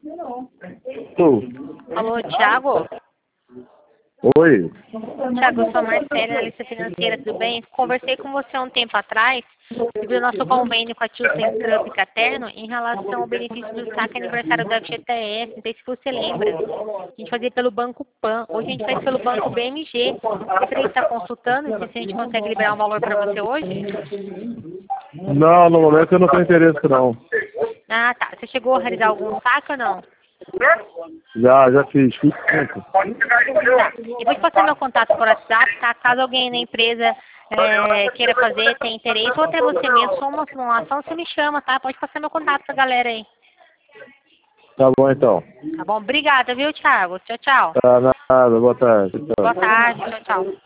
Tu. Alô, Thiago? Oi. Thiago, eu sou a Marcela, analista financeira, tudo bem? Conversei com você há um tempo atrás sobre o nosso convênio com a ThyssenKrupp Caterno em relação ao benefício do saque aniversário do FGTS. Não sei se você lembra. A gente fazia pelo Banco Pan. Hoje a gente faz pelo Banco BMG. Você está consultando e se a gente consegue liberar um valor para você hoje? Não, no momento eu não tenho interesse não. Ah, tá. Você chegou a realizar algum saque ou não? Já fiz tempo. Tá. Eu vou te passar meu contato por WhatsApp, tá? Caso alguém na empresa queira fazer, tenha interesse, ou até você mesmo, for uma simulação, você me chama, tá? Pode passar meu contato pra galera aí. Tá bom então. Tá bom? Obrigada, viu, Thiago? Tchau, tchau. Tá nada, boa tarde. Tchau. Boa tarde, tchau, tchau.